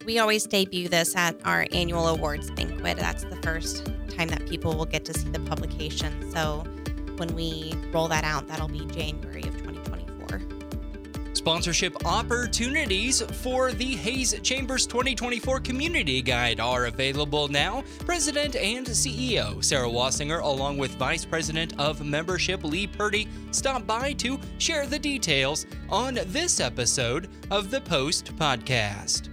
We always debut this at our annual awards banquet. That's the first time that people will get to see the publication. So when we roll that out, that'll be January of 2024. Sponsorship opportunities for the Hayes Chambers 2024 Community Guide are available now. President and CEO Sarah Wassinger, along with Vice President of Membership Lee Purdy, stopped by to share the details on this episode of the Post Podcast.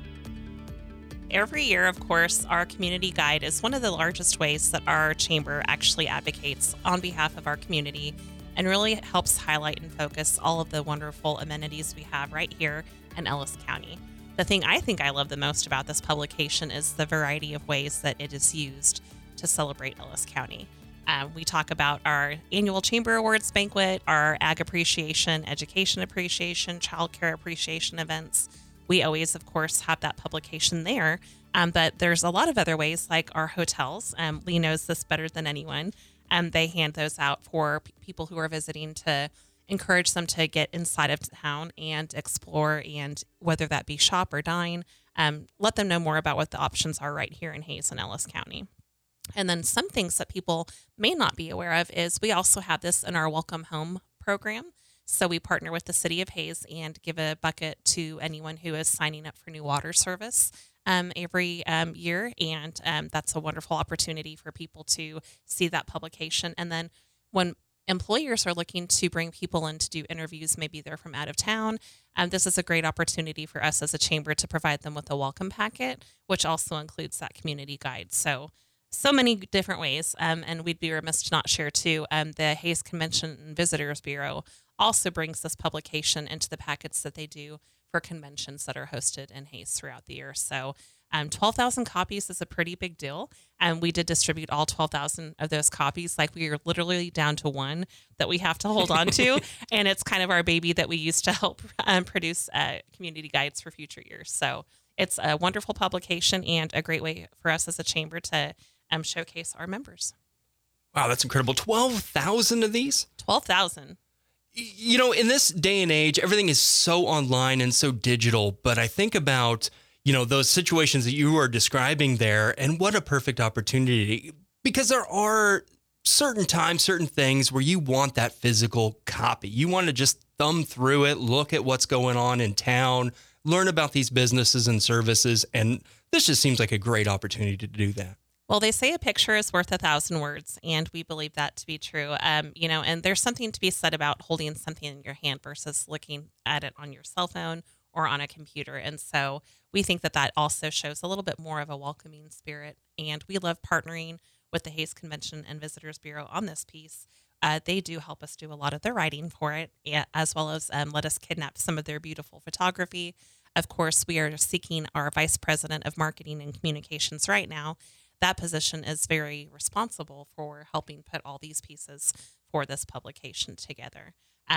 Every year, of course, our community guide is one of the largest ways that our chamber actually advocates on behalf of our community and really helps highlight and focus all of the wonderful amenities we have right here in Ellis County. The thing I think I love the most about this publication is the variety of ways that it is used to celebrate Ellis County. We talk about our annual Chamber Awards banquet, our Ag Appreciation, Education Appreciation, Child Care Appreciation events. We always, of course, have that publication there, but there's a lot of other ways, like our hotels. Lee knows this better than anyone. They hand those out for people who are visiting to encourage them to get inside of town and explore, and whether that be shop or dine, let them know more about what the options are right here in Hayes and Ellis County. And then some things that people may not be aware of is we also have this in our Welcome Home program. So we partner with the City of Hayes and give a bucket to anyone who is signing up for new water service every year. And that's a wonderful opportunity for people to see that publication. And then when employers are looking to bring people in to do interviews, maybe they're from out of town, this is a great opportunity for us as a chamber to provide them with a welcome packet, which also includes that community guide. So many different ways, and we'd be remiss to not share too. The Hayes Convention and Visitors Bureau also brings this publication into the packets that they do for conventions that are hosted in Hayes throughout the year. So 12,000 copies is a pretty big deal, and we did distribute all 12,000 of those copies. Like, we are literally down to one that we have to hold on to, and it's kind of our baby that we use to help produce community guides for future years. So it's a wonderful publication and a great way for us as a chamber to showcase our members. Wow, that's incredible. 12,000 of these? 12,000. You know, in this day and age, everything is so online and so digital, but I think about, those situations that you are describing there, and what a perfect opportunity, because there are certain times, certain things where you want that physical copy. You want to just thumb through it, look at what's going on in town, learn about these businesses and services, and this just seems like a great opportunity to do that. Well, they say a picture is worth 1,000 words, and we believe that to be true. And there's something to be said about holding something in your hand versus looking at it on your cell phone or on a computer. And so we think that also shows a little bit more of a welcoming spirit. And we love partnering with the Hayes Convention and Visitors Bureau on this piece. They do help us do a lot of the writing for it, as well as let us kidnap some of their beautiful photography. Of course, we are seeking our Vice President of Marketing and Communications right now. That position is very responsible for helping put all these pieces for this publication together.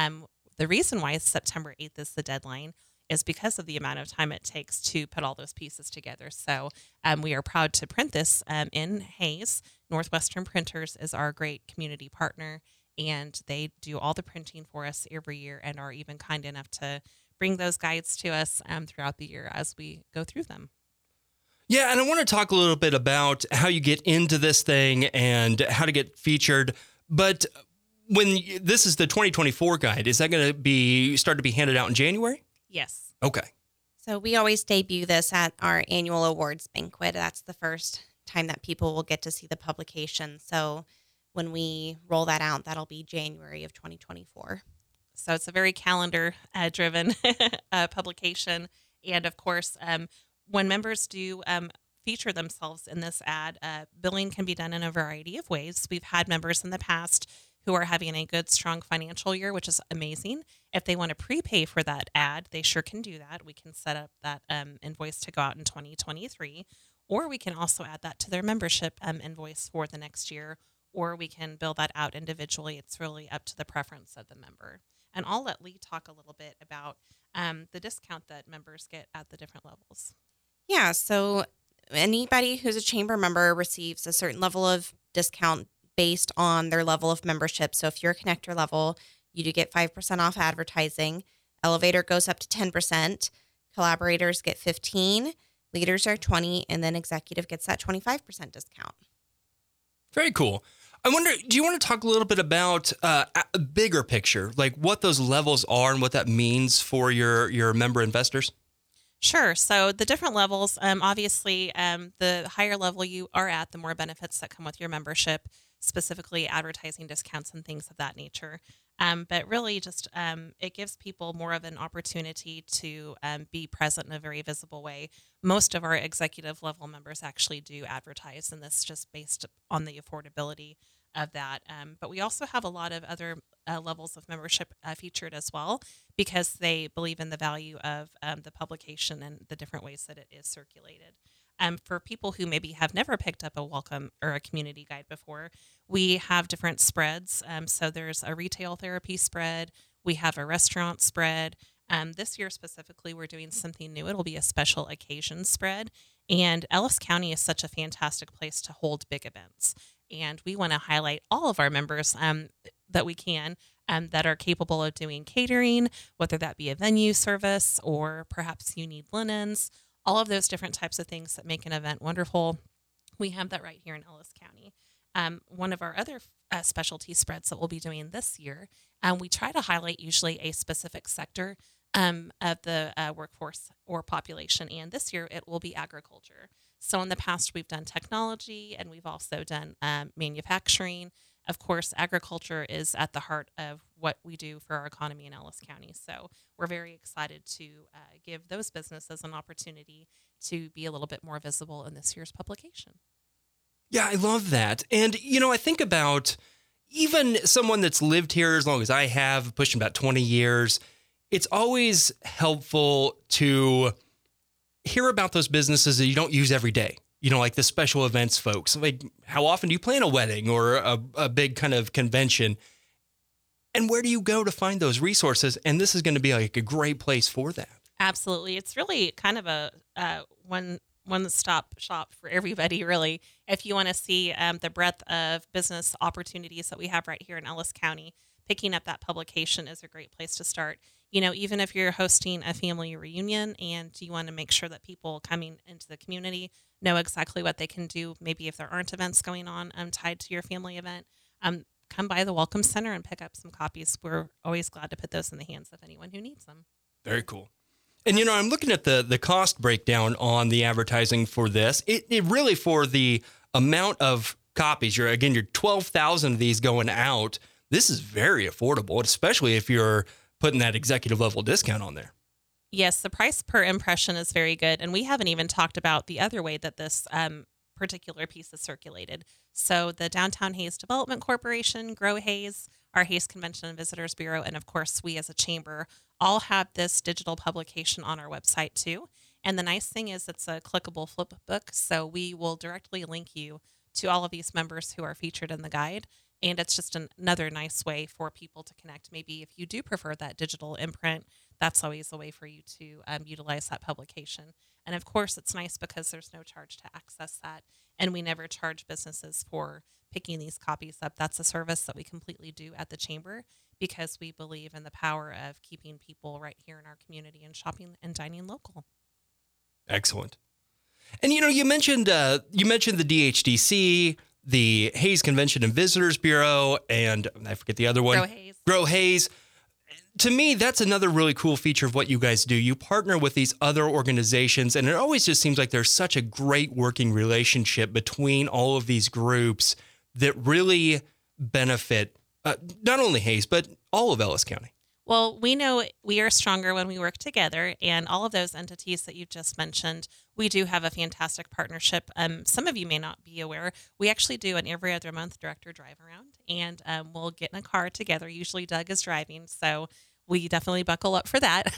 The reason why September 8th is the deadline is because of the amount of time it takes to put all those pieces together. So we are proud to print this in Hayes. Northwestern Printers is our great community partner, and they do all the printing for us every year and are even kind enough to bring those guides to us throughout the year as we go through them. Yeah, and I want to talk a little bit about how you get into this thing and how to get featured. But when this is the 2024 guide, is that going to start to be handed out in January? Yes. Okay. So we always debut this at our annual awards banquet. That's the first time that people will get to see the publication. So when we roll that out, that'll be January of 2024. So it's a very calendar-driven publication. And of course, when members do feature themselves in this ad, billing can be done in a variety of ways. We've had members in the past who are having a good, strong financial year, which is amazing. If they want to prepay for that ad, they sure can do that. We can set up that invoice to go out in 2023, or we can also add that to their membership invoice for the next year, or we can bill that out individually. It's really up to the preference of the member. And I'll let Lee talk a little bit about the discount that members get at the different levels. Yeah, so anybody who's a chamber member receives a certain level of discount based on their level of membership. So if you're a connector level, you do get 5% off advertising. Elevator goes up to 10%. Collaborators get 15%. Leaders are 20, and then executive gets that 25% discount. Very cool. I wonder, do you want to talk a little bit about a bigger picture, like what those levels are and what that means for your member investors? Sure. So the different levels, obviously, the higher level you are at, the more benefits that come with your membership, specifically advertising discounts and things of that nature. But really just it gives people more of an opportunity to be present in a very visible way. Most of our executive level members actually do advertise, and this is just based on the affordability of that. But we also have a lot of other levels of membership featured as well, because they believe in the value of the publication and the different ways that it is circulated. For people who maybe have never picked up a welcome or a community guide before, we have different spreads. So there's a retail therapy spread. We have a restaurant spread. This year specifically, we're doing something new. It'll be a special occasion spread. And Ellis County is such a fantastic place to hold big events. And we want to highlight all of our members that we can that are capable of doing catering, whether that be a venue service or perhaps you need linens, all of those different types of things that make an event wonderful. We have that right here in Ellis County. One of our other specialty spreads that we'll be doing this year, we try to highlight usually a specific sector of the workforce or population. And this year it will be agriculture. So in the past, we've done technology and we've also done manufacturing. Of course, agriculture is at the heart of what we do for our economy in Ellis County. So we're very excited to give those businesses an opportunity to be a little bit more visible in this year's publication. Yeah, I love that. And, I think about even someone that's lived here as long as I have, pushing about 20 years, it's always helpful to hear about those businesses that you don't use every day. Like the special events folks. Like, how often do you plan a wedding or a big kind of convention? And where do you go to find those resources? And this is going to be like a great place for that. Absolutely. It's really kind of a one-stop shop for everybody, really. If you want to see the breadth of business opportunities that we have right here in Ellis County, picking up that publication is a great place to start. Even if you're hosting a family reunion and you want to make sure that people coming into the community know exactly what they can do, maybe if there aren't events going on tied to your family event, come by the Welcome Center and pick up some copies. We're always glad to put those in the hands of anyone who needs them. Very cool. And, I'm looking at the cost breakdown on the advertising for this. It really, for the amount of copies, you're 12,000 of these going out. This is very affordable, especially if you're putting that executive level discount on there. Yes, the price per impression is very good. And we haven't even talked about the other way that this particular piece is circulated. So the Downtown Hayes Development Corporation, Grow Hayes, our Hayes Convention and Visitors Bureau, and of course, we as a chamber all have this digital publication on our website too. And the nice thing is it's a clickable flip book. So we will directly link you to all of these members who are featured in the guide. And it's just another nice way for people to connect. Maybe if you do prefer that digital imprint, that's always a way for you to utilize that publication. And of course, it's nice because there's no charge to access that. And we never charge businesses for picking these copies up. That's a service that we completely do at the chamber because we believe in the power of keeping people right here in our community and shopping and dining local. Excellent. And, you mentioned the DHDC, the Hayes Convention and Visitors Bureau, and I forget the other one. Grow Hayes. To me, that's another really cool feature of what you guys do. You partner with these other organizations, and it always just seems like there's such a great working relationship between all of these groups that really benefit not only Hayes, but all of Ellis County. Well, we know we are stronger when we work together, and all of those entities that you've just mentioned, we do have a fantastic partnership. Some of you may not be aware, we actually do an every other month director drive around, and we'll get in a car together. Usually Doug is driving, so we definitely buckle up for that.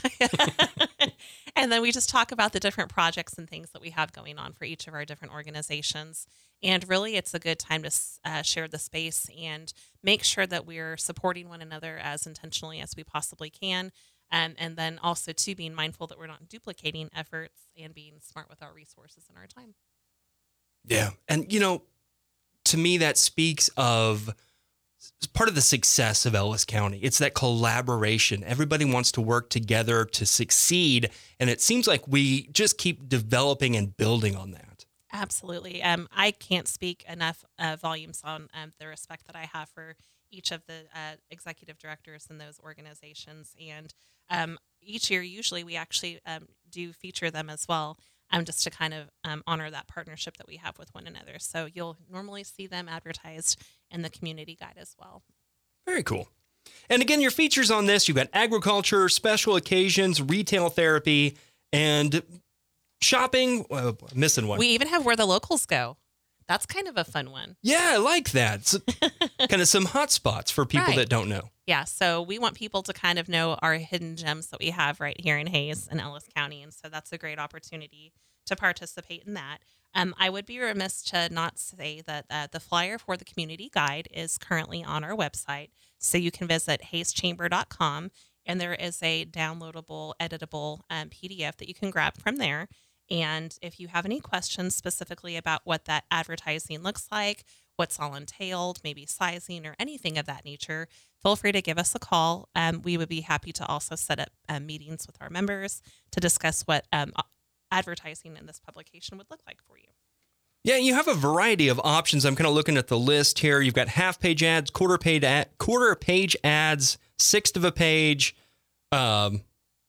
And then we just talk about the different projects and things that we have going on for each of our different organizations. And really, it's a good time to share the space and make sure that we're supporting one another as intentionally as we possibly can. And then also, too, being mindful that we're not duplicating efforts and being smart with our resources and our time. Yeah. And, to me, that speaks of part of the success of Ellis County. It's that collaboration. Everybody wants to work together to succeed. And it seems like we just keep developing and building on that. Absolutely. I can't speak enough volumes on the respect that I have for each of the executive directors in those organizations. And each year, usually, we actually do feature them as well, just to kind of honor that partnership that we have with one another. So you'll normally see them advertised in the community guide as well. Very cool. And again, your features on this, you've got agriculture, special occasions, retail therapy, and shopping. Missing one. We even have where the locals go. That's kind of a fun one. Yeah, I like that. It's kind of some hot spots for people that don't know. Yeah, so we want people to kind of know our hidden gems that we have right here in Hays and Ellis County. And so that's a great opportunity to participate in that. I would be remiss to not say that the flyer for the community guide is currently on our website. So you can visit hayschamber.com, and there is a downloadable, editable PDF that you can grab from there. And if you have any questions specifically about what that advertising looks like, what's all entailed, maybe sizing or anything of that nature, feel free to give us a call. We would be happy to also set up meetings with our members to discuss what advertising in this publication would look like for you. Yeah, you have a variety of options. I'm kind of looking at the list here. You've got half-page ads, quarter-page ads, sixth of a page, photo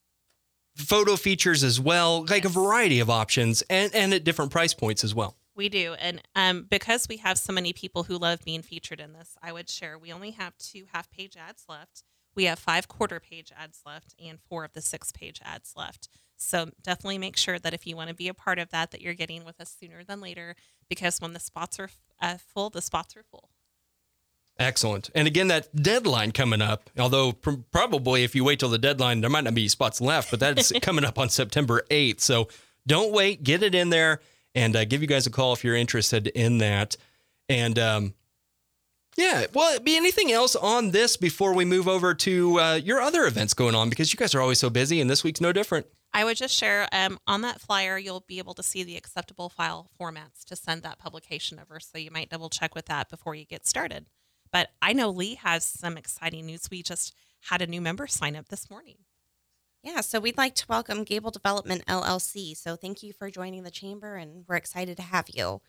features as well, like a variety of options, and at different price points as well. We do. And because we have so many people who love being featured in this, I would share we only have 2 half-page ads left. We have 5 quarter-page ads left and 4 of the 6-page ads left. So definitely make sure that if you want to be a part of that you're getting with us sooner than later, because when the spots are full, the spots are full. Excellent. And again, that deadline coming up, although probably if you wait till the deadline, there might not be spots left, but that's coming up on September 8th. So don't wait, get it in there, and give you guys a call if you're interested in that. And yeah, well, be anything else on this before we move over to your other events going on? Because you guys are always so busy, and this week's no different. I would just share on that flyer, you'll be able to see the acceptable file formats to send that publication over. So you might double check with that before you get started. But I know Lee has some exciting news. We just had a new member sign up this morning. Yeah, so we'd like to welcome Gable Development LLC. So thank you for joining the chamber, and we're excited to have you.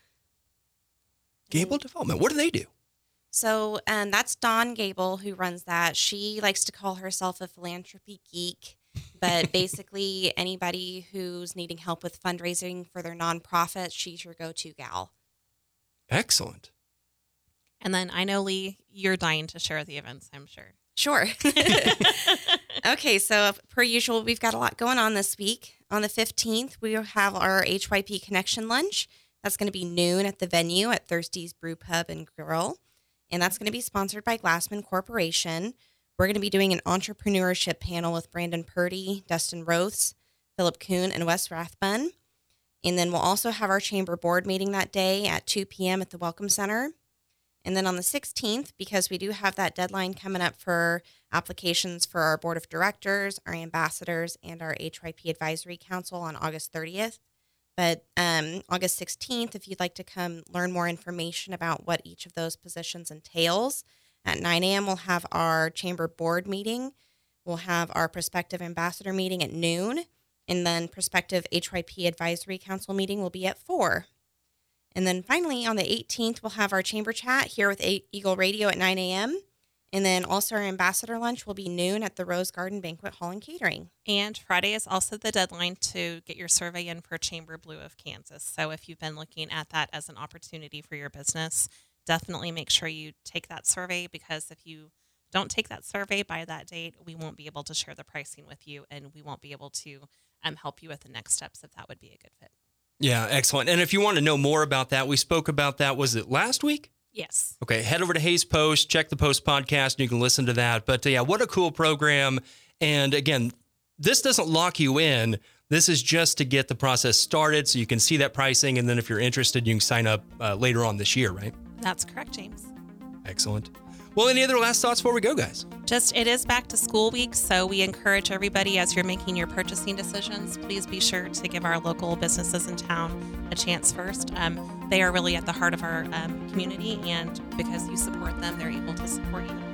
Gable Development, what do they do? So that's Dawn Gable who runs that. She likes to call herself a philanthropy geek, but basically anybody who's needing help with fundraising for their nonprofit, she's your go-to gal. Excellent. And then I know, Lee, you're dying to share the events, I'm sure. Sure. Okay, so per usual, we've got a lot going on this week. On the 15th, we have our HYP Connection Lunch. That's going to be noon at the venue at Thirsty's Brew Pub and Grill. And that's going to be sponsored by Glassman Corporation. We're going to be doing an entrepreneurship panel with Brandon Purdy, Dustin Roths, Philip Kuhn, and Wes Rathbun. And then we'll also have our chamber board meeting that day at 2 p.m. at the Welcome Center. And then on the 16th, because we do have that deadline coming up for applications for our board of directors, our ambassadors, and our HYP Advisory Council on August 30th. But August 16th, if you'd like to come learn more information about what each of those positions entails, at 9 a.m. we'll have our chamber board meeting. We'll have our prospective ambassador meeting at noon. And then prospective HYP Advisory Council meeting will be at 4. And then finally, on the 18th, we'll have our chamber chat here with Eagle Radio at 9 a.m. And then also our ambassador lunch will be noon at the Rose Garden Banquet Hall and Catering. And Friday is also the deadline to get your survey in for Chamber Blue of Kansas. So if you've been looking at that as an opportunity for your business, definitely make sure you take that survey, because if you don't take that survey by that date, we won't be able to share the pricing with you, and we won't be able to help you with the next steps if that would be a good fit. Yeah, excellent. And if you want to know more about that, we spoke about that, was it last week? Yes. Okay, head over to Hays Post, check the Post podcast, and you can listen to that. But yeah, what a cool program. And again, this doesn't lock you in. This is just to get the process started so you can see that pricing. And then if you're interested, you can sign up later on this year, right? That's correct, James. Excellent. Well, any other last thoughts before we go, guys? Just, it is back to school week, so we encourage everybody as you're making your purchasing decisions, please be sure to give our local businesses in town a chance first. They are really at the heart of our community, and because you support them, they're able to support you.